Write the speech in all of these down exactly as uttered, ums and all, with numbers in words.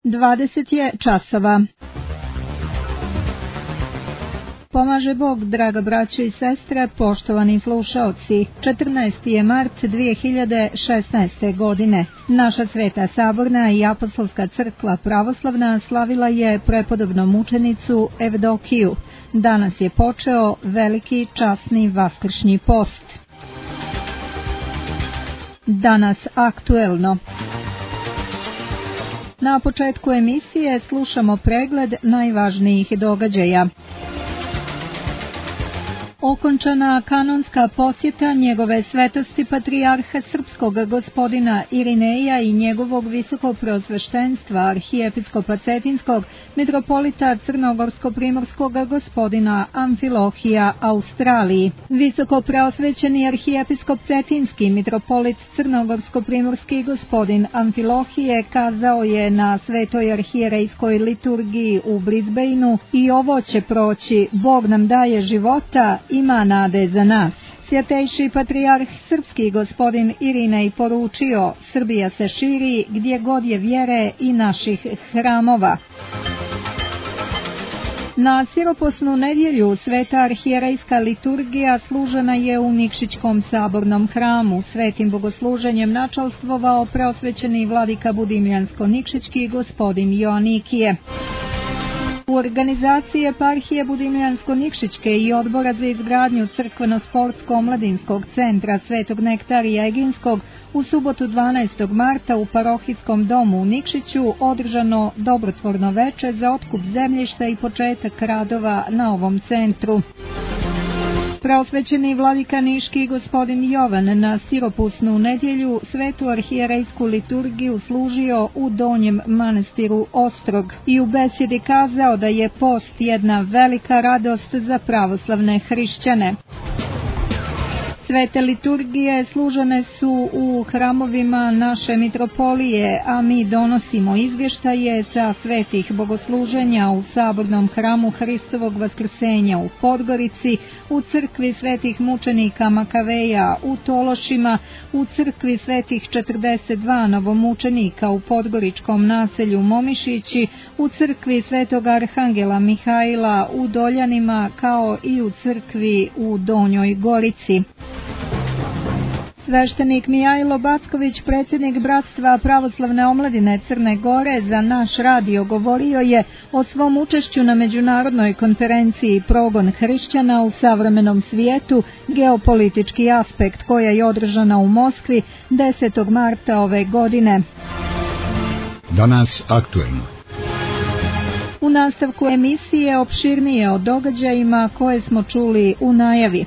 dvadeset je časova. Pomaže Bog, draga braćo i sestre, poštovani slušaoci. četrnaesti je mart dvije hiljade šesnaeste. godine. Naša Sveta Saborna i Apostolska crkva pravoslavna slavila je prepodobnu mučenicu Evdokiju. Danas je počeo veliki časni vaskršnji post. Danas aktuelno. Na početku emisije slušamo pregled najvažnijih događaja. Okončana kanonska posjeta njegove svetosti patrijarha srpskog gospodina Irineja i njegovog visokopreosveštenstva arhijepiskopa Cetinskog metropolita crnogorsko-primorskog gospodina Amfilohija Australiji. Visokopreosvećeni arhijepiskop Cetinski metropolit crnogorsko-primorski gospodin Amfilohije kazao je na svetoj arhijerejskoj liturgiji u Brisbaneu: i ovo će proći, Bog nam daje života, ima nade za nas. Svjetejši patrijarh srpski gospodin Irinej poručio: Srbija se širi gdje god je vjere i naših hramova. Na siroposnu nedjelju sveta arhijerejska liturgija služena je u Nikšićkom sabornom hramu. Svetim bogosluženjem načalstvovao preosvećeni vladika Budimljansko-Nikšićki gospodin Joanikije. U organizaciji eparhije Budimljansko-Nikšićke i odbora za izgradnju crkveno-sportsko-omladinskog centra Svetog Nektarija Eginskog u subotu dvanaestog marta u parohijskom domu u Nikšiću održano dobrotvorno veče za otkup zemljišta i početak radova na ovom centru. Preosvećeni vladika Niški gospodin Jovan na siropusnu nedjelju svetu arhijerejsku liturgiju služio u Donjem manastiru Ostrog i u besjedi kazao da je post jedna velika radost za pravoslavne hrišćane. Svete liturgije služene su u hramovima naše mitropolije, a mi donosimo izvještaje sa svetih bogosluženja u sabornom hramu Hristovog vaskrsenja u Podgorici, u crkvi svetih mučenika Makaveja u Tološima, u crkvi svetih četrdeset dva novomučenika u podgoričkom naselju Momišići, u crkvi svetog arhangela Mihajla u Doljanima, kao i u crkvi u Donjoj Gorici. Sveštenik Mijajlo Backović, predsjednik Bratstva pravoslavne omladine Crne Gore, za naš radio govorio je o svom učešću na međunarodnoj konferenciji Progon hrišćana u savremenom svijetu, geopolitički aspekt, koja je održana u Moskvi desetog marta ove godine. Danas aktuelno. U nastavku emisije opširnije o događajima koje smo čuli u najavi.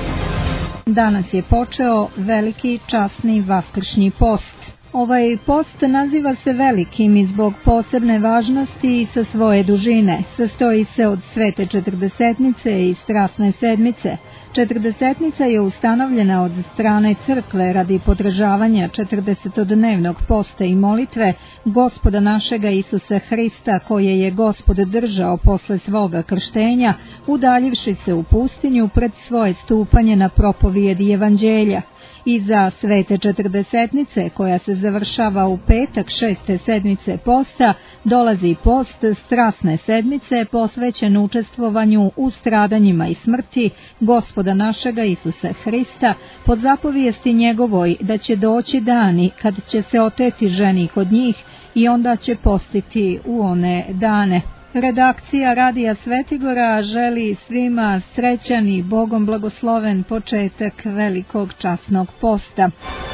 Danas je počeo veliki časni vaskršnji post. Ovaj post naziva se velikim i zbog posebne važnosti i sa svoje dužine. Sastoji se od svete četrdesetnice i strasne sedmice. Četrdesetnica je ustanovljena od strane crkve radi podržavanja četrdesetodnevnog posta i molitve Gospoda našega Isusa Hrista, koje je Gospod držao posle svoga krštenja, udaljivši se u pustinju pred svoje stupanje na propovijed evanđelja. Iza svete četrdesetnice, koja se završava u petak šeste sedmice posta, dolazi post strasne sedmice posvećen učestvovanju u stradanjima i smrti Gospoda našega Isusa Hrista, pod zapovijesti njegovoj da će doći dani kad će se oteti ženi kod njih i onda će postiti u one dane. Redakcija Radija Svetigora želi svima srećan i Bogom blagosloven početak velikog časnog posta.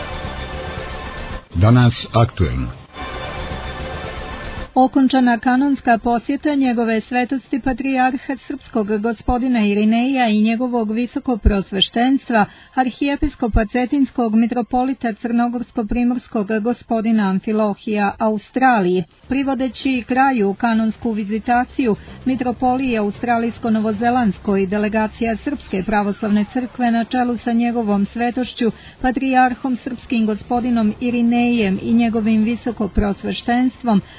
Danas aktuelno. Okončana kanonska posjeta njegove svetosti patrijarha srpskog gospodina Irineja i njegovog visokopreosveštenstva arhijepiskopa Cetinskog metropolita crnogorsko-primorskog gospodina Amfilohija Australiji. Privodeći kraju kanonsku vizitaciju mitropolije australijsko-novozelandskoj delegacija Srpske pravoslavne crkve na čelu sa njegovom svetošću patrijarhom srpskim gospodinom Irinejem i njegovim visokopreosveštenstvom arhijepiskopa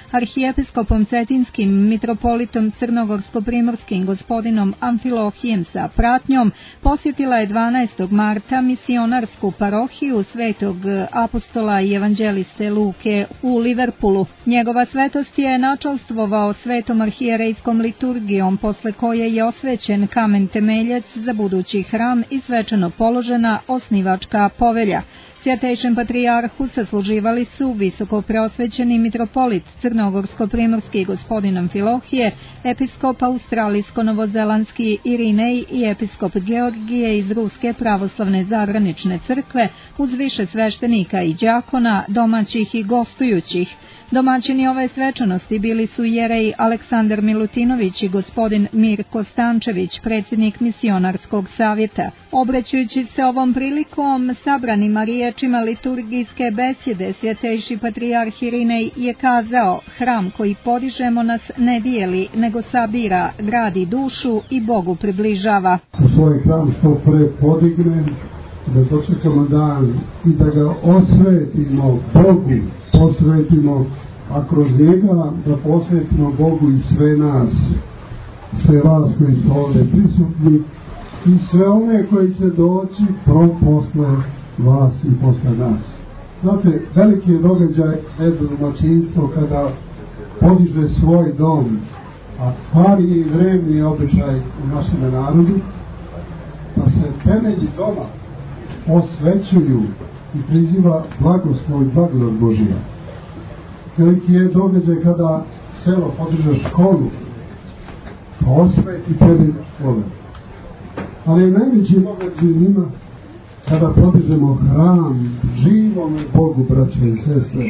arhijepiskopom Cetinskim, mitropolitom Crnogorsko-primorskim gospodinom Amfilohijem sa pratnjom, posjetila je dvanaestog marta misionarsku parohiju Svetog apostola i evanđeliste Luke u Liverpoolu. Njegova svetost je načalstvovao svetom arhijerejskom liturgijom, posle koje je osvećen kamen temeljac za budući hram i svečano položena osnivačka povelja. Svjetejšem patrijarhu sasluživali su visoko preosvećeni mitropolit Crnogorsko-primorski gospodin Amfilohije, episkop australijsko-novozelandski Irinej i episkop Georgije iz Ruske pravoslavne zagranične crkve, uz više sveštenika i đakona, domaćih i gostujućih. Domaćini ove svečanosti bili su jerej Aleksandar Milutinović i gospodin Mirko Stančević, predsjednik misionarskog savjeta. Obraćajući se ovom prilikom sabranima riječima liturgijske besjede, svjetejši patrijarh Irinej je kazao: hram koji podižemo nas ne dijeli, nego sabira, gradi dušu i Bogu približava. U svoj hram što pre podigne, da dočekamo dan i da ga osvetimo Bogu, posvetimo, a kroz njega da posvetimo Bogu i sve nas, sve vas koji ste ovdje prisutni i sve one koji će doći pro posle vas i posle nas. Znate, veliki je događaj jedno domaćinstvo kada podiže svoj dom, a stvari i drevni običaj u našem narodu, da se temelji doma osvećuju i priziva blagoslov i blagodat Božija. Veliki je događaj kada selo podiže školu, pa osveti temelj škole. Ali je najveći događaj njima kada podižemo hram živome Bogu, braće i sestre.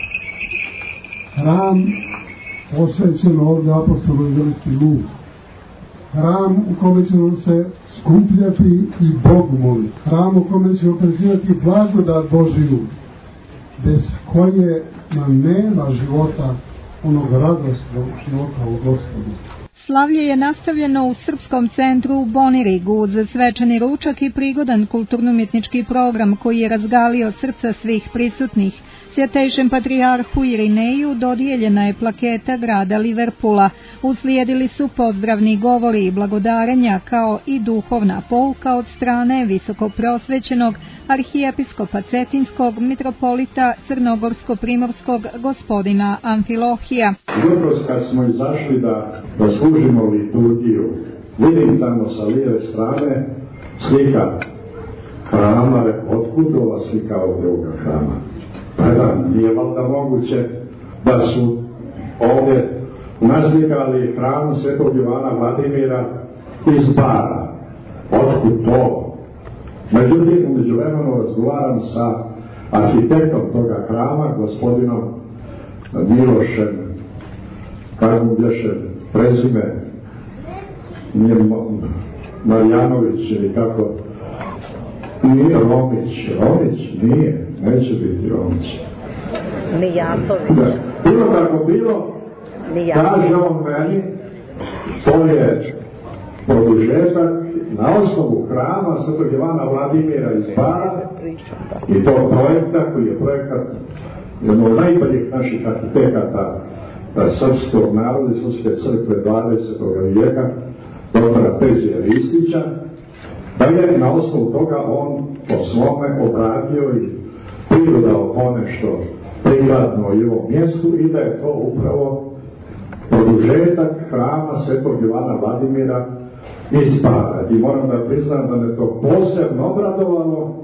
Hram osvećen ovdje apostolom evanđelisti Luk. Hram u kome ćemo se skupljati i Bogu moliti. Hram u kome ćemo prezivati blagodat Božiju, bez koje nam nema života, onog radosnog života u Gospodu. Slavlje je nastavljeno u Srpskom centru u Bonirigu za svečani ručak i prigodan kulturno-umjetnički program koji je razgalio srca svih prisutnih. Svjetejšem patrijarhu Irineju dodijeljena je plaketa grada Liverpoola. Uslijedili su pozdravni govori i blagodarenja kao i duhovna pouka od strane visoko prosvećenog arhijepiskopa Cetinskog, mitropolita Crnogorsko-primorskog gospodina Amfilohija. Jutros kad smo izašli da, da služimo liturgiju, vidim tamo sa lijeve strane slika hrama, otkud ova slika ovdje ovoga hrama? Pa da, nije valjda moguće da su ovdje naslikali hram Svetog Ivana Vladimira iz Bara. Otkud to? Međutim, u međuvremenu razgovaram sa arhitektom toga hrama, gospodinom Milošem, kako mu bješe prezime, nije Marjanović ili kako, nije Romić, Romić nije, neće biti Romić. Mijatović. Bilo kako bilo, kaže on meni, to je produžetak na osnovu hrama Svetog Ivana Vladimira iz Bara i to projekta koji je projekat jednog od najboljih naših arhitekata srpskog naroda i srpske crkve dvadesetog vijeka, doktora Pezija Ristića, da je na osnovu toga on po svome obradio i pridodao ponešto prikladno i ovom mjestu i da je to upravo produžetak hrama Svetog Ivana Vladimira iz Bara. I moram da priznam da me to posebno obradovalo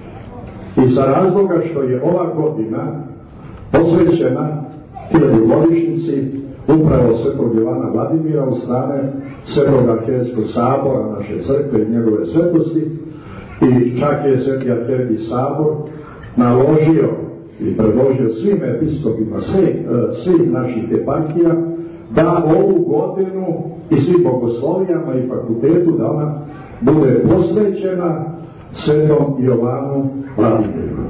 i sa razloga što je ova godina posvećena hiljadugodišnjici upravo Svetog Ivana Vladimira od strane Svetog arhijerejskog sabora naše crkve i njegove svetosti, i čak je Sveti arhijerejski sabor naložio i predložio svim episkopima svih, svih naših eparhija da ovu godinu i svim bogoslovijama i fakultetu da ona bude posvećena Svetom Jovanu Vladimiru.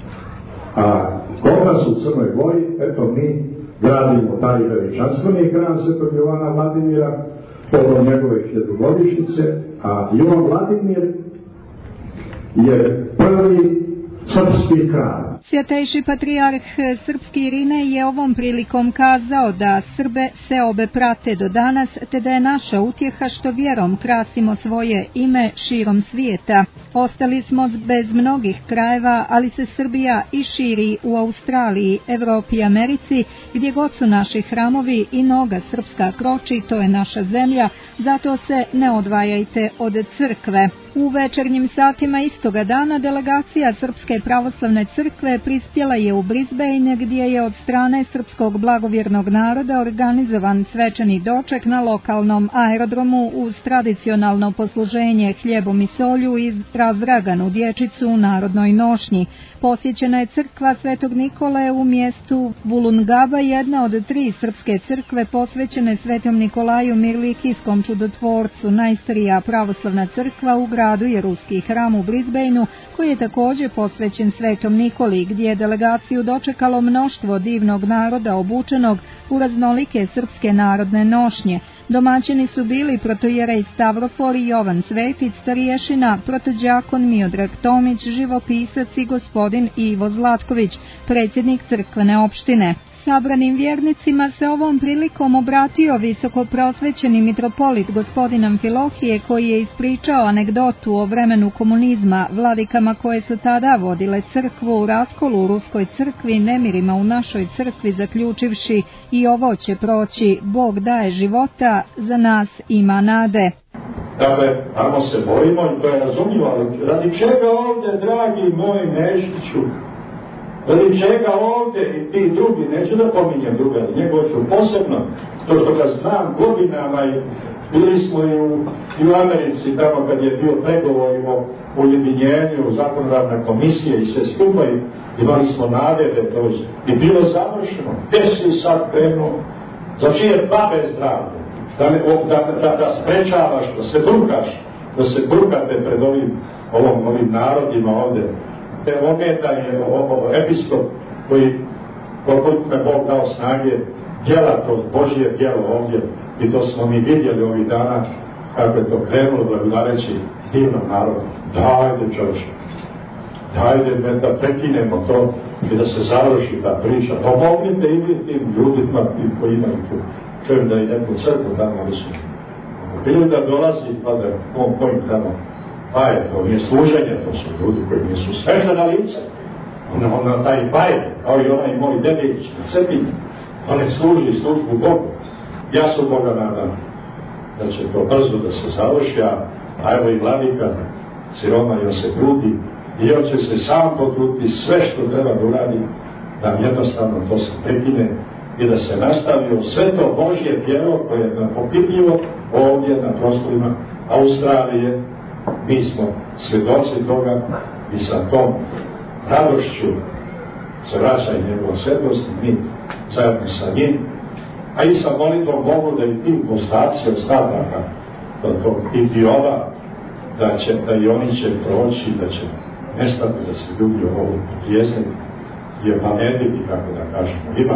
A kod nas u Crnoj Gori, eto mi gradimo taj veličanstveni hram Svetog Jovana Vladimira povodom njegove hiljadugodišnjice, a Jovan Vladimir je prvi srpski hram. Svjetejši patrijarh srpski Irinej je ovom prilikom kazao da Srbe seobe prate do danas, te da je naša utjeha što vjerom krasimo svoje ime širom svijeta. Ostali smo bez mnogih krajeva, ali se Srbija i širi u Australiji, Evropi i Americi, gdje god su naši hramovi i noga srpska kroči, to je naša zemlja, zato se ne odvajajte od crkve. U večernjim satima istoga dana delegacija Srpske pravoslavne crkve prispjela je u Brisbane, gdje je od strane srpskog blagovjernog naroda organizovan svečani doček na lokalnom aerodromu uz tradicionalno posluženje hljebom i solju i razdraganu dječicu u narodnoj nošnji. Posjećena je crkva Svetog Nikole u mjestu Wollongaba, jedna od tri srpske crkve posvećene Svetom Nikolaju Mirlikijskom čudotvorcu, najstarija pravoslavna crkva u gradu je ruski hram u Brisbaneu, koji je također posvećen Svetom Nikoli, gdje je delegaciju dočekalo mnoštvo divnog naroda obučenog u raznolike srpske narodne nošnje. Domaćini su bili protojerej Stavrofor i Jovan Svetic, starješina, protođakon Miodrag Tomić, živopisac i gospodin Ivo Zlatković, predsjednik crkvene opštine. Sabranim vjernicima se ovom prilikom obratio visoko prosvećeni mitropolit gospodin Amfilohije, koji je ispričao anegdotu o vremenu komunizma, vladikama koje su tada vodile crkvu u raskolu u ruskoj crkvi, nemirima u našoj crkvi, zaključivši: i ovo će proći, Bog daje života, za nas ima nade. Dakle, ako se bojimo, i to je razumljivo, ali radi čega ovdje, dragi moji Nešiću, radi čega ovdje i ti drugi, neću da pominjem druga, njegov ću posebno, to što ga znam godinama i bili smo i u, i u Americi, tamo kad je bio pregovor o ujedinjenju, zakonodavna komisija i sve skupa, i imali smo nade da to i bilo završeno. Gdje si sad krenuo? Za čije babe zdravlje? Da, da, da, da sprečavaš, da se brukaš, da se brukate pred ovim, ovom, ovim narodima ovdje. Ometa je ovo episkop koji, koliko me Bog dao snage, djela to Božje djelo ovdje, i to smo mi vidjeli ovih dana kako je to krenulo, blagodareći divnom narodu. Dajde, čovječe, dajde da prekinemo to i da se završi ta priča. Pomognite i vi tim ljudima koji imaju tu. Čujem da je neku crkvu tamo, ali su bili da dolazi, pa da on pojim tamo. Baje, to nije služenje, to su ljudi koji nisu sveštena lica. Ona, ona taj baje, kao i onaj moj dedić na Cepinju, on služi službu Bogu. Ja su Boga nadam da će to brzo da se završi, a evo i vladika Siroma se trudi i on će se sam potruditi sve što treba da uradi, da jednostavno to se prekine i da se nastavi u sve to Božje djelo koje je nam opipljivo ovdje na prostorima Australije. Mi smo svjedoci toga i sa tom radošću se vraća i njegova svjetlost, mi zajedno sa njim, a i sa molitvom Bogu da i ti postaci ostataka tog idiota, da će, da i oni će proći, da će nestati, da se ljudi ovo potrijezniti i opametiti, kako da kažemo. Ima,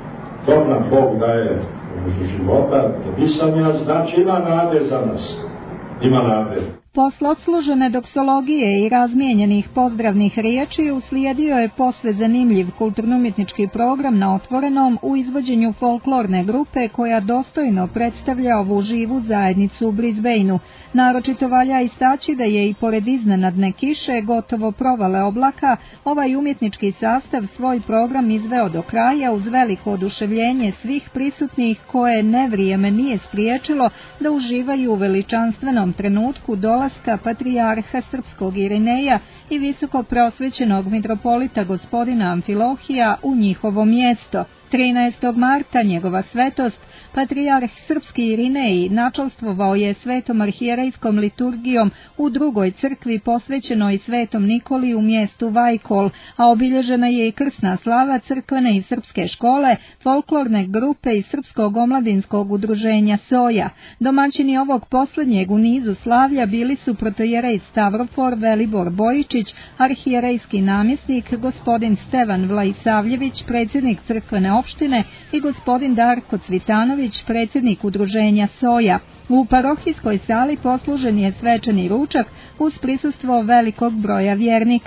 to nam Bog daje u života, da nisam ja, znači ima nade za nas, ima nade. Posle odslužene doksologije i razmijenjenih pozdravnih riječi uslijedio je posve zanimljiv kulturno-umjetnički program na Otvorenom u izvođenju folklorne grupe koja dostojno predstavlja ovu živu zajednicu u Brisbaneu. Naročito valja istaći da je i pored iznenadne kiše, gotovo provale oblaka, ovaj umjetnički sastav svoj program izveo do kraja uz veliko oduševljenje svih prisutnih koje nevrijeme nije spriječilo da uživaju u veličanstvenom trenutku dolaska patrijarha srpskog Irineja i visoko prosvećenog mitropolita gospodina Amfilohija u njihovo mjesto. trinaestog marta njegova svetost, patrijarh srpski Irinej, načelstvovao je svetom arhijerejskom liturgijom u drugoj crkvi posvećenoj svetom Nikoli u mjestu Vajkol, a obilježena je i krsna slava crkvene i srpske škole, folklorne grupe i srpskog omladinskog udruženja Soja. Domaćini ovog posljednjeg u nizu slavlja bili su protojerej Stavrofor Velibor Bojičić, arhijerejski namjesnik gospodin Stevan Vlaisavljević, predsjednik crkvene opštine, i gospodin Darko Cvitanović, predsjednik udruženja Soja. U parohijskoj sali poslužen je svečani ručak uz prisustvo velikog broja vjernika.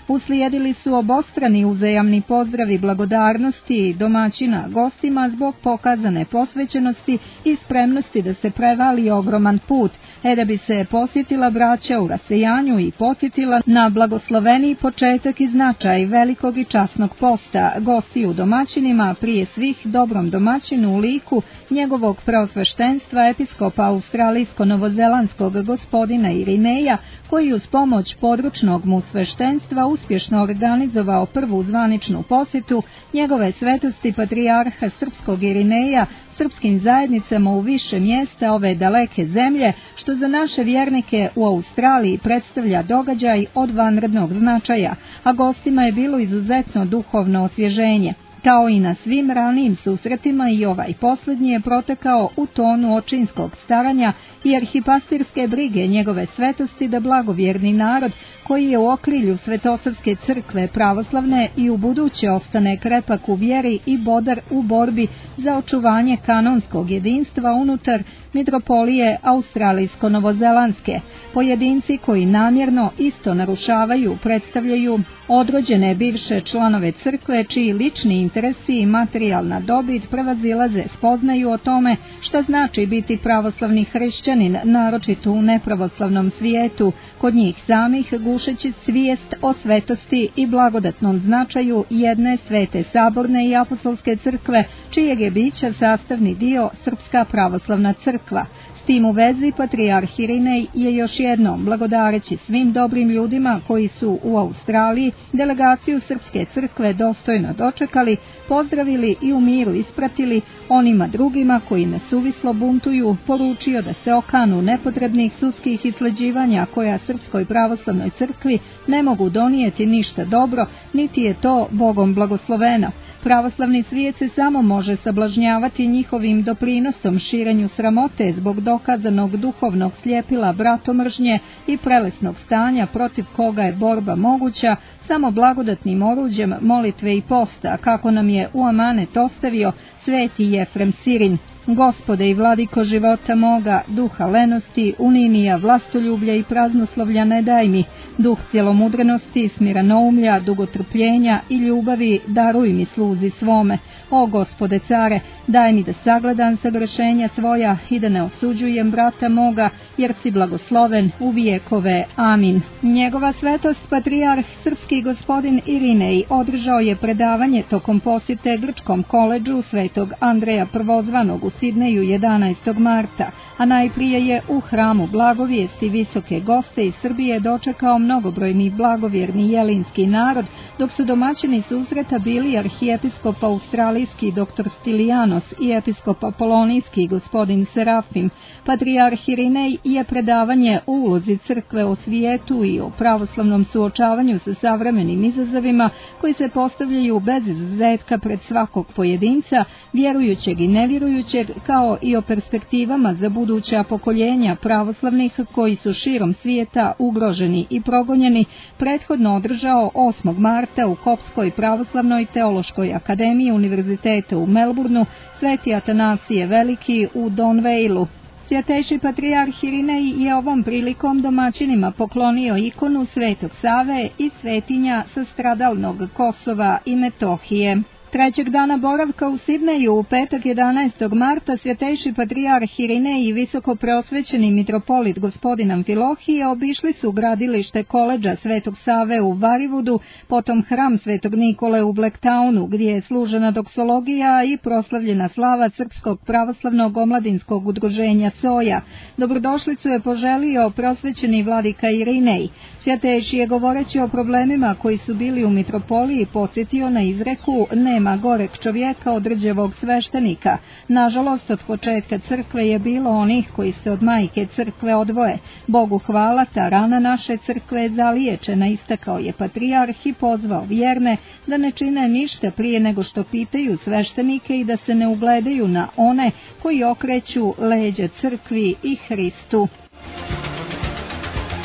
Uslijedili su obostrani uzajamni pozdravi blagodarnosti domaćina gostima zbog pokazane posvećenosti i spremnosti da se prevali ogroman put, e da bi se posjetila braća u rasejanju i podsjetila na blagosloveniji početak i značaj velikog i časnog posta, gosti u domaćinima, prije svih dobrom domaćinu u liku njegovog preosveštenstva episkopa australijsko-novozelandskog gospodina Irineja, koji uz pomoć područnog mu sveštenstva uspješno organizovao prvu zvaničnu posjetu njegove svetosti patrijarha srpskog Irineja srpskim zajednicama u više mjesta ove daleke zemlje, što za naše vjernike u Australiji predstavlja događaj od vanrednog značaja, a gostima je bilo izuzetno duhovno osvježenje. Kao i na svim ranijim susretima, i ovaj posljednji je protekao u tonu očinskog staranja i arhipastirske brige njegove svetosti da blagovjerni narod, koji je u okrilju Svetosavske crkve pravoslavne i u buduće ostane krepak u vjeri i bodar u borbi za očuvanje kanonskog jedinstva unutar mitropolije australijsko-novozelandske. Pojedinci koji namjerno isto narušavaju predstavljaju odrođene bivše članove crkve čiji lični interesi i materijalna dobit prevazilaze spoznaju o tome šta znači biti pravoslavni hrišćanin, naročito u nepravoslavnom svijetu, kod njih samih gušeći svijest o svetosti i blagodatnom značaju jedne svete saborne i apostolske crkve, čijeg je bića sastavni dio Srpska pravoslavna crkva. S tim u vezi patrijarh Irinej je još jednom, blagodareći svim dobrim ljudima koji su u Australiji delegaciju Srpske crkve dostojno dočekali, pozdravili i u miru ispratili, onima drugima koji nesuvislo buntuju poručio da se okanu nepotrebnih sudskih isleđivanja koja Srpskoj pravoslavnoj crkvi ne mogu donijeti ništa dobro, niti je to Bogom blagosloveno. Pravoslavni svijet se samo može sablažnjavati njihovim doprinosom širenju sramote zbog dokazanog duhovnog sljepila bratomržnje i prelesnog stanja protiv koga je borba moguća samo blagodatnim oruđem molitve i posta, kako nam je u amanet ostavio sveti Jefrem Sirin. Gospode i vladiko života moga, duha lenosti, uninija, vlastoljublja i praznoslovlja ne daj mi, duh cjelomudrenosti, smiranoumlja, dugotrpljenja i ljubavi daruj mi sluzi svome. O Gospode care, daj mi da sagledam sagrešenja svoja i da ne osuđujem brata moga, jer si blagosloven u vijekove. Amin. Njegova svetost patrijarh srpski gospodin Irinej održao je predavanje tokom posjete Grčkom koledžu Svetog Andreja Prvozvanog u Sidneju jedanaestog marta, a najprije je u hramu blagovijesti visoke goste iz Srbije dočekao mnogobrojni blagovjerni jelinski narod, dok su domaćini susreta bili arhijepiskop australijski dr Stilijanos i episkop apolonijski gospodin Serafim. Patrijarh Irinej je predavanje o ulozi crkve o svijetu i o pravoslavnom suočavanju sa savremenim izazovima koji se postavljaju bez izuzetka pred svakog pojedinca, vjerujućeg i nevjerujućeg, kao i o perspektivama za buduća pokoljenja pravoslavnih koji su širom svijeta ugroženi i progonjeni, prethodno održao osmog marta u Kopskoj pravoslavnoj teološkoj akademiji Univerziteta u Melbourneu Sveti Atanasije Veliki u Donvejlu. Svjetejši patrijarh Irinej je ovom prilikom domaćinima poklonio ikonu Svetog Save i svetinja sa stradalnog Kosova i Metohije. Trećeg dana boravka u Sidneju u petak jedanaestog marta svjetejši patrijarh Irinej i visoko preosvećeni mitropolit gospodin Amfilohije obišli su gradilište koledža Svetog Save u Varivudu, potom hram Svetog Nikole u Blacktownu, gdje je služena doksologija i proslavljena slava Srpskog pravoslavnog omladinskog udruženja Soja. Dobrodošlicu je poželio prosvećeni vladika Irinej. Svjetejši je, govoreći o problemima koji su bili u mitropoliji, podsjetio na izreku nema goreg čovjeka od rđevog sveštenika. Nažalost, od početka crkve je bilo onih koji se od majke crkve odvoje. Bogu hvala, ta rana naše crkve je zaliječena, istakao je patrijarh i pozvao vjerne da ne čine ništa prije nego što pitaju sveštenike i da se ne ugledaju na one koji okreću leđa crkvi i Hristu.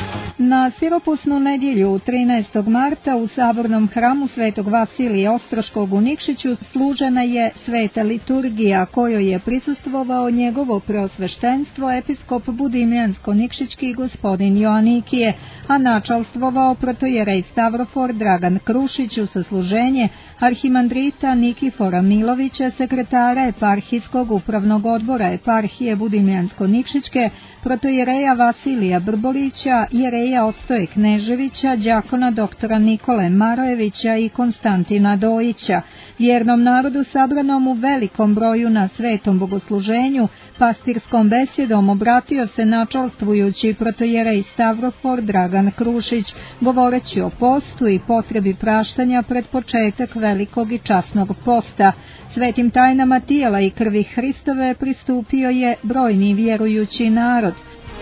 Na siropusnu nedjelju trinaestog marta u sabornom hramu Svetog Vasilija Ostroškog u Nikšiću služena je sveta liturgija kojoj je prisustvovao njegovo preosveštenstvo episkop Budimljansko-Nikšićki gospodin Joanikije, a načalstvovao protojerej Stavrofor Dragan Krušić u sasluženje arhimandrita Nikifora Milovića, sekretara eparhijskog upravnog odbora eparhije Budimljansko-Nikšićke, protojereja Vasilija Brborića, jereja Ostoje Kneževića, đakona doktora Nikole Marojevića i Konstantina Dojića. Vjernom narodu sabranom u velikom broju na svetom bogosluženju, pastirskom besjedom obratio se načalstvujući protojerej Stavrofor Dragan Krušić, govoreći o postu i potrebi praštanja pred početak velikog i časnog posta. Svetim tajnama tijela i krvi Hristove pristupio je brojni vjerujući narod.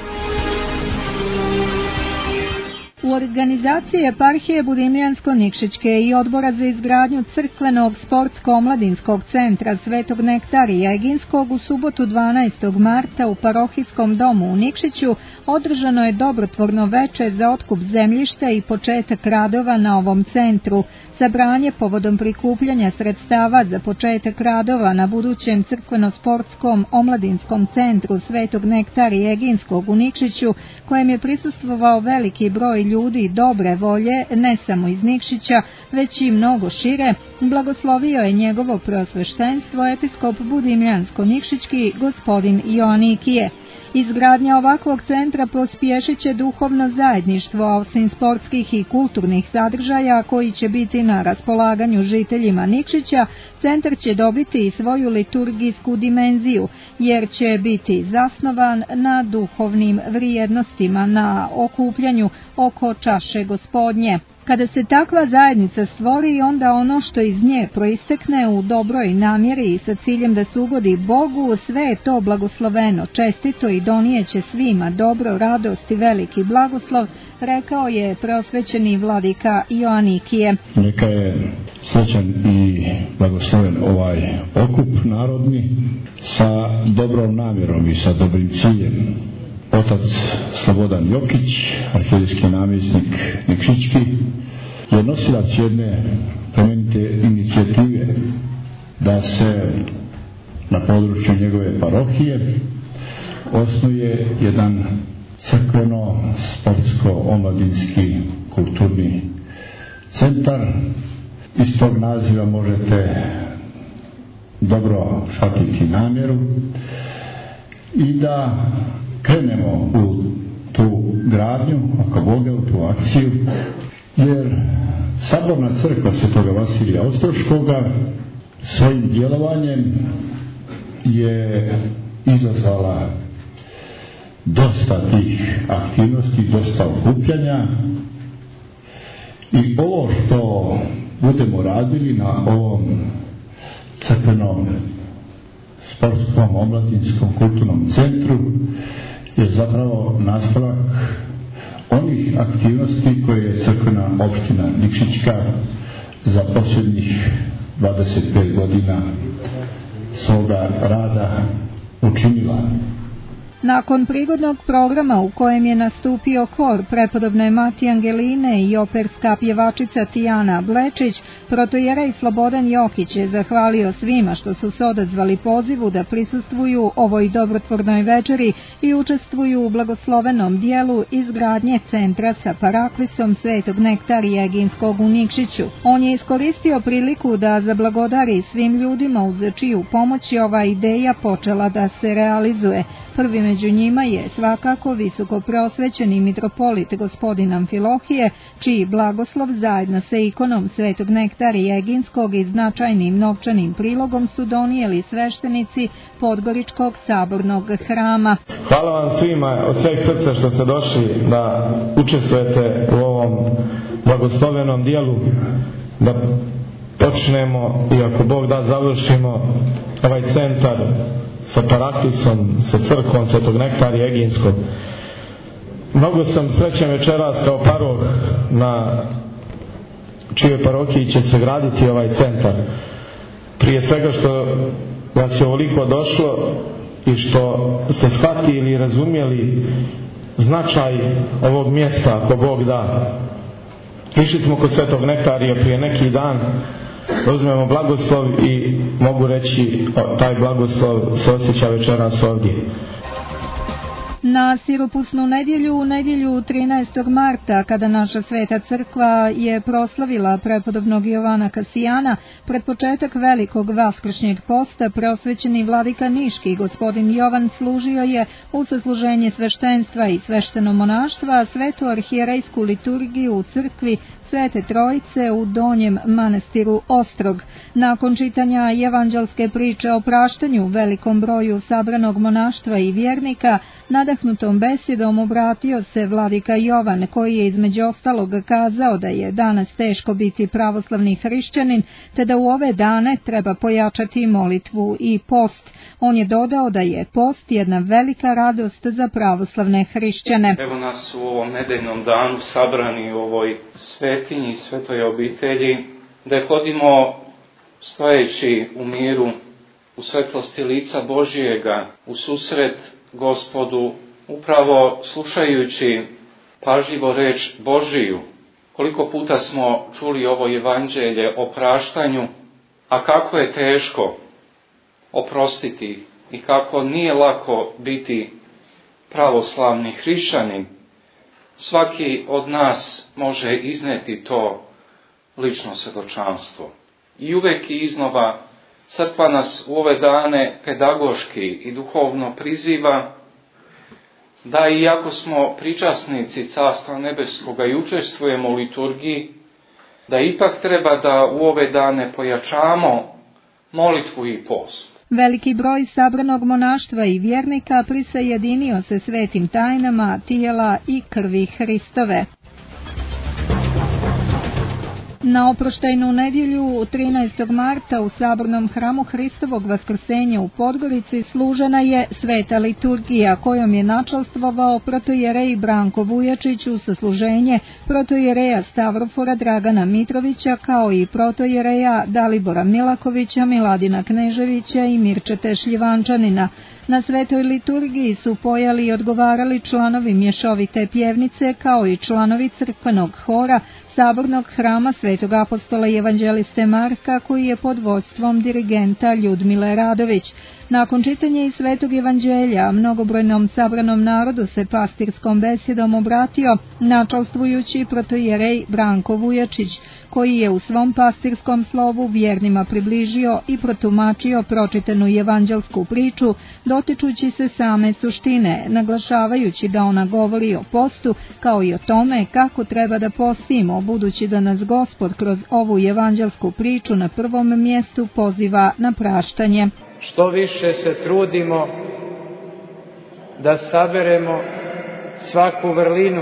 U organizaciji eparhije Budimljansko-Nikšićke i odbora za izgradnju crkvenog sportsko-omladinskog centra Svetog Nektarija Eginskog u subotu dvanaestog marta u parohijskom domu u Nikšiću održano je dobrotvorno veče za otkup zemljišta i početak radova na ovom centru. Sabranje povodom prikupljanja sredstava za početak radova na budućem crkveno-sportskom omladinskom centru Svetog Nektarija Eginskog u Nikšiću, kojem je prisustvovao veliki broj ljudi dobre volje, ne samo iz Nikšića, već i mnogo šire, blagoslovio je njegovo preosveštenstvo episkop Budimljansko-Nikšićki gospodin Joanikije. Izgradnja ovakvog centra pospješit će duhovno zajedništvo, a osim sportskih i kulturnih sadržaja koji će biti na raspolaganju žiteljima Nikšića, centar će dobiti i svoju liturgijsku dimenziju, jer će biti zasnovan na duhovnim vrijednostima, na okupljanju oko čaše Gospodnje. Kada se takva zajednica stvori, onda ono što iz nje proistekne u dobroj namjeri i sa ciljem da se ugodi Bogu, sve je to blagosloveno, čestito i donijeće svima dobro, radost i veliki blagoslov, rekao je preosvećeni vladika Joanikije. Neka je srećan i blagosloven ovaj okup narodni sa dobrom namjerom i sa dobrim ciljem. Otac Slobodan Jokić, arhijejski namjesnik Nikšićki, je nosilac jedne plemenite inicijative da se na području njegove parohije osnuje jedan crkveno-sportsko-omladinski kulturni centar. Iz tog naziva možete dobro shvatiti namjeru i da krenemo u tu gradnju, ako Boga, u tu akciju, jer Saborna crkva Svetoga Vasilija Ostroškoga svojim djelovanjem je izazvala dosta tih aktivnosti, dosta okupljanja, i ovo što budemo radili na ovom crkvenom sportskom, omladinskom, kulturnom centru je zapravo nastavak onih aktivnosti koje je crkvena opština Nikšićka za posljednjih dvadeset pet godina svoga rada učinila. Nakon prigodnog programa u kojem je nastupio hor prepodobne Mati Angeline i operska pjevačica Tijana Blečić, protojerej Slobodan Jokić je zahvalio svima što su se odazvali pozivu da prisustvuju ovoj dobrotvornoj večeri i učestvuju u blagoslovenom dijelu izgradnje centra sa paraklisom Svetog Nektarija Eginskog u Nikšiću. On je iskoristio priliku da zablagodari svim ljudima uz čiju pomoć je ova ideja počela da se realizuje. Prvi među njima je svakako visoko preosvećeni mitropolit gospodin Amfilohije, čiji blagoslov zajedno sa ikonom Svetog Nektarija Eginskog i značajnim novčanim prilogom su donijeli sveštenici Podgoričkog sabornog hrama. Hvala vam svima od sveg srca što ste došli da učestvujete u ovom blagoslovenom dijelu, da počnemo i ako Bog da završimo ovaj centar sa paraklisom, sa crkvom Svetog Nektarija Eginskog. Mnogo sam srećan večeras kao paroh na čijoj parohiji će se graditi ovaj centar. Prije svega što vas je ovoliko došlo i što ste shvatili i razumjeli značaj ovog mjesta, ako Bog da. Išli smo kod Svetog Nektarija prije neki dan, uzmemo blagoslov i mogu reći taj blagoslov se osjeća večeras ovdje. Na siropusnu nedjelju, u nedjelju trinaestog marta, kada naša Sveta crkva je proslavila prepodobnog Jovana Kasijana, pred početak velikog vaskršnjeg posta, preosvećeni vladika Niški gospodin Jovan služio je u sasluženje sveštenstva i svešteno monaštva svetu arhijerejsku liturgiju u crkvi Svete Trojice u Donjem manastiru Ostrog. Nakon čitanja evanđelske priče o praštanju velikom broju sabranog monaštva i vjernika, nadahnutom besedom obratio se vladika Jovan, koji je između ostalog kazao da je danas teško biti pravoslavni hrišćanin, te da u ove dane treba pojačati molitvu i post. On je dodao da je post jedna velika radost za pravoslavne hrišćane. Evo nas u ovom nedeljnom danu sabrani u ovoj svetinji, svetoj obitelji, da hodimo stojeći u miru, u svetlosti lica Božijega, u susret Gospodu, upravo slušajući pažljivo reč Božiju. Koliko puta smo čuli ovo evanđelje o praštanju, a kako je teško oprostiti i kako nije lako biti pravoslavni hrišćanin. Svaki od nas može izneti to lično svjedočanstvo. I uvek i iznova crkva nas u ove dane pedagoški i duhovno priziva da iako smo pričasnici Carstva Nebeskoga i učestvujemo u liturgiji, da ipak treba da u ove dane pojačamo molitvu i post. Veliki broj sabranog monaštva i vjernika prisajedinio se svetim tajnama tijela i krvi Hristove. Na oproštajnu nedjelju trinaestog marta u sabornom hramu Hristovog vaskrsenja u Podgorici služena je sveta liturgija kojom je načalstvovao protojerej Branko Vujačić u sasluženje protojereja Stavrofora Dragana Mitrovića kao i protojereja Dalibora Milakovića, Miladina Kneževića i Mirčete Šljivančanina. Na svetoj liturgiji su pojali i odgovarali članovi mješovite pjevnice kao i članovi crkvenog hora sabornog hrama Svetog apostola i evanđeliste Marka, koji je pod vodstvom dirigenta Ljudmile Radović. Nakon čitanja iz Svetog evanđelja, mnogobrojnom sabranom narodu se pastirskom besedom obratio načalstvujući protojerej Branko Vujačić, koji je u svom pastirskom slovu vjernima približio i protumačio pročitanu evanđelsku priču, dotičući se same suštine, naglašavajući da ona govori o postu, kao i o tome kako treba da postimo, budući da nas Gospod kroz ovu evanđelsku priču na prvom mjestu poziva na praštanje. Što više se trudimo da saberemo svaku vrlinu,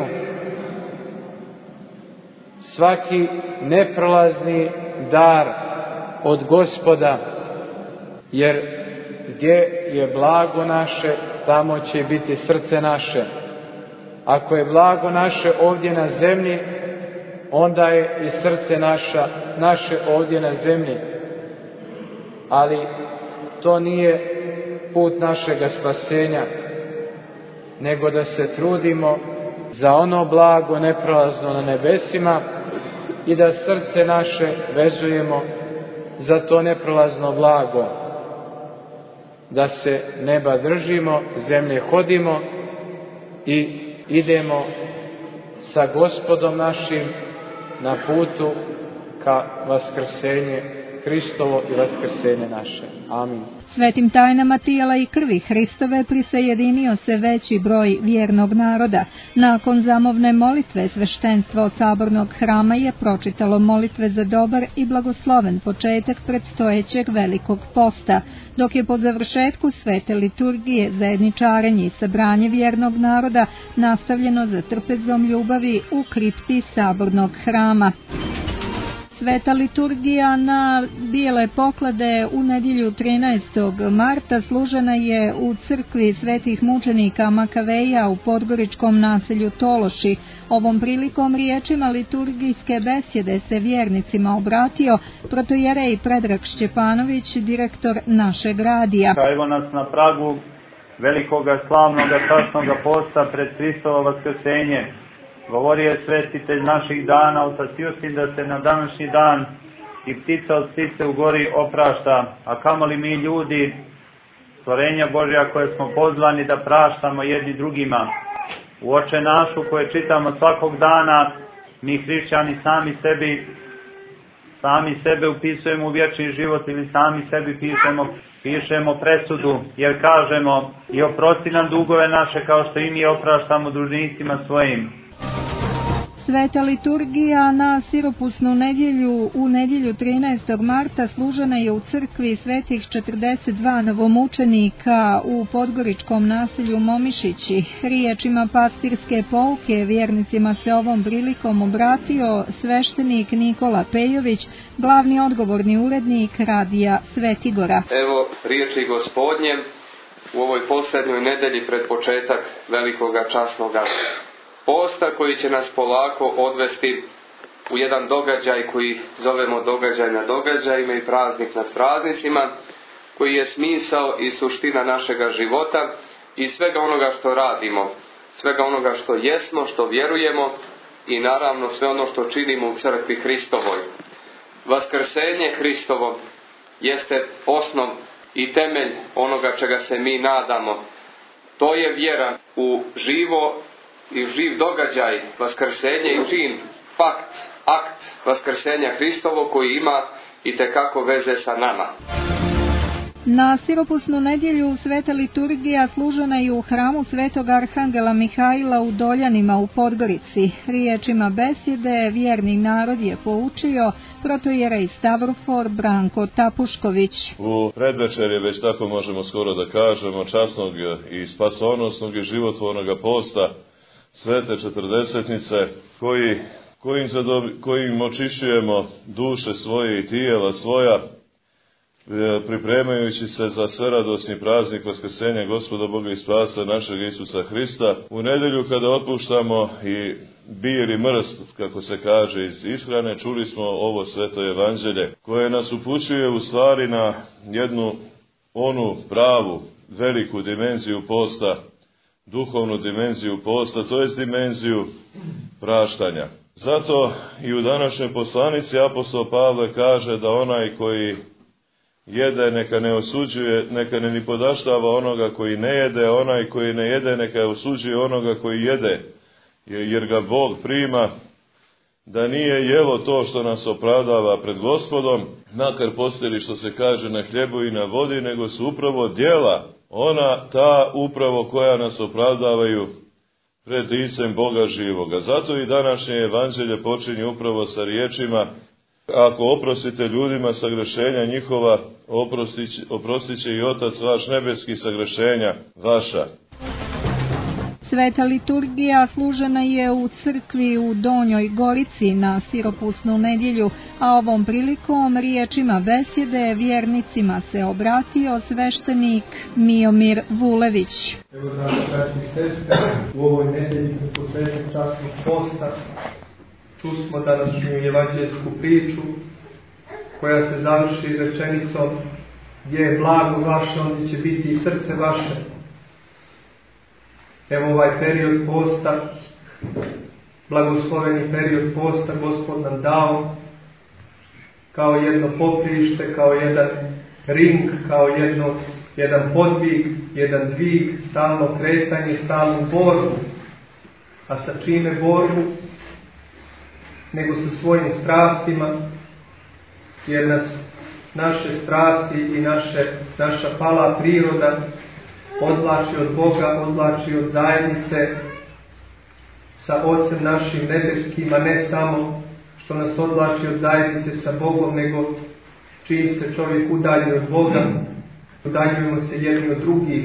svaki neprolazni dar od Gospoda, jer gdje je blago naše, tamo će biti srce naše. Ako je blago naše ovdje na zemlji, onda je i srce naša, naše ovdje na zemlji. Ali to nije put našega spasenja, nego da se trudimo za ono blago neprolazno na nebesima i da srce naše vezujemo za to neprolazno blago, da se neba držimo, zemlje hodimo i idemo sa Gospodom našim na putu ka vaskrsenje Hristovo i vaskrsenje naše. Amin. Svetim tajnama tijela i krvi Hristove prisajedinio se veći broj vjernog naroda. Nakon zamovne molitve sveštenstvo od sabornog hrama je pročitalo molitve za dobar i blagosloven početak predstojećeg velikog posta, dok je po završetku svete liturgije zajedničarenje i sabranje vjernog naroda nastavljeno za trpezom ljubavi u kripti sabornog hrama. Sveta liturgija na bijele poklade u nedjelju trinaestog marta služena je u crkvi svetih mučenika Makaveja u podgoričkom naselju Tološi. Ovom prilikom riječima liturgijske besjede se vjernicima obratio protojerej Predrag Šćepanović, direktor našeg radija. Evo nas na pragu velikoga slavnoga časnoga posta pred Hristovo vaskrsenje. Govorio je svestitelj naših dana, otac Justin, da se na današnji dan i ptica od ptice u gori oprašta, a kamoli mi ljudi, stvorenja Božja koje smo pozvani da praštamo jedni drugima. U Oče našu koje čitamo svakog dana, mi hrišćani sami sebi, sami sebe upisujemo u vječni život ili sami sebi pišemo, pišemo presudu, jer kažemo i oprosti nam dugove naše kao što i mi opraštamo dužnicima svojim. Sveta liturgija na siropusnu nedjelju u nedjelju trinaestog marta služena je u crkvi Svetih četrdeset dva novomučenika u podgoričkom naselju Momišići. Riječima pastirske pouke vjernicima se ovom prilikom obratio sveštenik Nikola Pejović, glavni odgovorni urednik radija Svetigora. Evo riječi Gospodnje u ovoj posljednjoj nedelji pred početak velikoga časnoga posta koji će nas polako odvesti u jedan događaj koji zovemo događaj na događajima i praznik nad praznicima, koji je smisao i suština našega života i svega onoga što radimo, svega onoga što jesmo, što vjerujemo i naravno sve ono što činimo u crkvi Hristovoj. Vaskrsenje Hristovo jeste osnov i temelj onoga čega se mi nadamo. To je vjera u živo i živ događaj, vaskrsenje i čin, fakt, akt vaskrsenja Hristovo koji ima itekako veze sa nama. Na siropusnu nedjelju sveta liturgija služena je u hramu Svetog Arhangela Mihajla u Doljanima u Podgorici. Riječima besjede vjerni narod je poučio protojerej Stavrofor Branko Tapušković. U predvečerje, već tako možemo skoro da kažemo, časnog i spasonosnog i životvornog posta Svete četrdesetnice, koji, kojim, zadob, kojim očišćujemo duše svoje i tijela svoja, pripremajući se za sveradosni praznik vaskrsenja Gospoda Boga i spasa našeg Isusa Hrista. U nedjelju kada otpuštamo i bir i mrst, kako se kaže, iz ishrane, čuli smo ovo sveto evanđelje, koje nas upućuje u stvari na jednu onu pravu, veliku dimenziju posta, duhovnu dimenziju posta, to jest dimenziju praštanja. Zato i u današnjoj poslanici apostol Pavle kaže da onaj koji jede neka ne osuđuje, neka ne ni podaštava onoga koji ne jede, onaj koji ne jede neka osuđuje onoga koji jede, jer ga Bog prima, da nije jelo to što nas opravdava pred Gospodom, makar postili što se kaže na hljebu i na vodi, nego su upravo djela, ona ta upravo koja nas opravdavaju pred licem Boga živoga. Zato i današnje evanđelje počinje upravo sa riječima: ako oprostite ljudima sagrešenja njihova, oprostit će i Otac vaš nebeski sagrešenja vaša. Sveta liturgija služena je u crkvi u Donjoj Gorici na siropusnu nedjelju, a ovom prilikom riječima besjede vjernicima se obratio sveštenik Miomir Vulević. Evo, dragi braći i sestre, u ovoj nedjelji za početak časnog posta čusmo današnju evanđelsku priču koja se završi rečenicom: gdje je blago vaše, onda će biti i srce vaše. Evo ovaj period posta, blagosloveni period posta, Gospod nam dao kao jedno poprište, kao jedan ring, kao jedno, jedan podvig, jedan dvig, stalno kretanje, stalnu borbu. A sa čime borbu? Nego sa svojim strastima, jer nas naše strasti i naše, naša pala priroda odvlači od Boga, odvlači od zajednice sa Otcem našim nebeskim, a ne samo što nas odvlači od zajednice sa Bogom, nego čim se čovjek udalji od Boga, udaljujemo se jedni od drugih.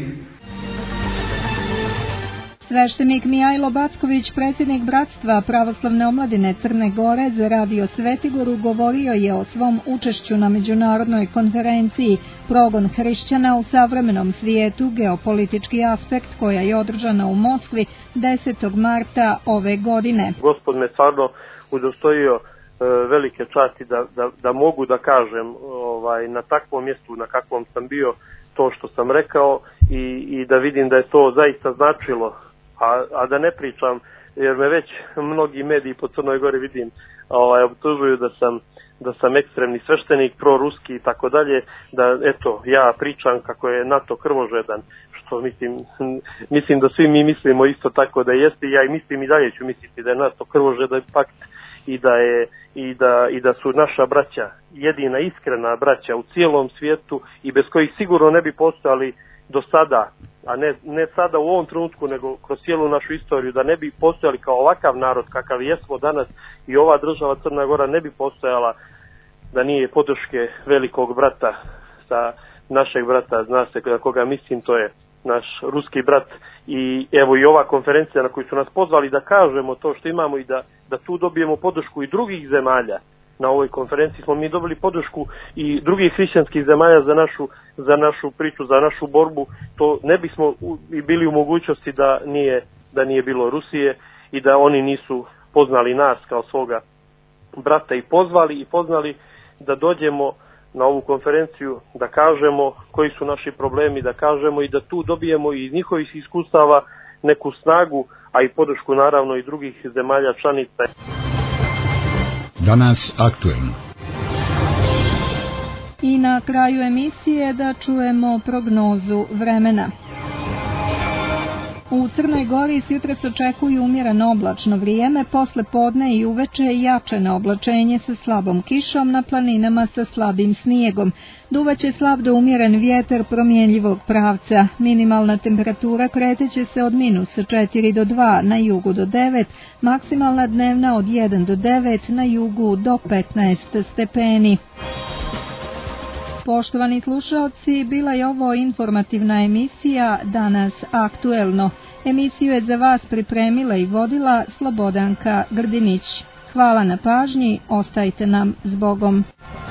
Sveštenik Mijajlo Backović, predsjednik Bratstva pravoslavne omladine Crne Gore za radio Svetigoru, govorio je o svom učešću na međunarodnoj konferenciji Progon hrišćana u savremenom svijetu, geopolitički aspekt, koja je održana u Moskvi desetog marta ove godine. Gospod me stvarno udostojio e, velike časti da, da, da mogu da kažem ovaj, na takvom mjestu na kakvom sam bio, to što sam rekao i, i da vidim da je to zaista značilo, a, a da ne pričam, jer me već mnogi mediji po Crnoj Gori vidim ovaj, optužuju da sam da sam ekstremni sveštenik, proruski i tako dalje, da eto, ja pričam kako je NATO krvožedan, što mislim, mislim da svi mi mislimo isto tako da jeste, ja i mislim i dalje ću misliti da je NATO krvožedan pakt i da je i da, i da su naša braća jedina iskrena braća u cijelom svijetu i bez kojih sigurno ne bi postojali do sada, a ne, ne sada u ovom trenutku, nego kroz cijelu našu istoriju, da ne bi postojali kao ovakav narod kakav jesmo danas i ova država Crna Gora ne bi postojala da nije podrške velikog brata, sa našeg brata, zna se na koga mislim, to je naš ruski brat. I evo i ova konferencija na koju su nas pozvali da kažemo to što imamo i da, da tu dobijemo podršku i drugih zemalja. Na ovoj konferenciji smo mi dobili podršku i drugih hrišćanskih zemalja za našu, za našu priču, za našu borbu. To ne bismo i bili u mogućnosti da nije, da nije bilo Rusije i da oni nisu poznali nas kao svoga brata i pozvali i poznali da dođemo na ovu konferenciju, da kažemo koji su naši problemi, da kažemo i da tu dobijemo iz njihovih iskustava neku snagu, a i podršku naravno i drugih zemalja članica. Danas aktuelno. I na kraju emisije da čujemo prognozu vremena. U Crnoj Gori s jutros očekuju umjereno oblačno vrijeme, posle podne i uveče jače na oblačenje sa slabom kišom, na planinama sa slabim snijegom. Duvaće slab do umjeren vjetar promjenjivog pravca. Minimalna temperatura kreteće se od minus četiri do dva, na jugu do devet, maksimalna dnevna od jedan do devet, na jugu do petnaest stepeni. Poštovani slušalci, bila je ovo informativna emisija Danas aktuelno. Emisiju je za vas pripremila i vodila Slobodanka Grdinić. Hvala na pažnji, ostajte nam s Bogom.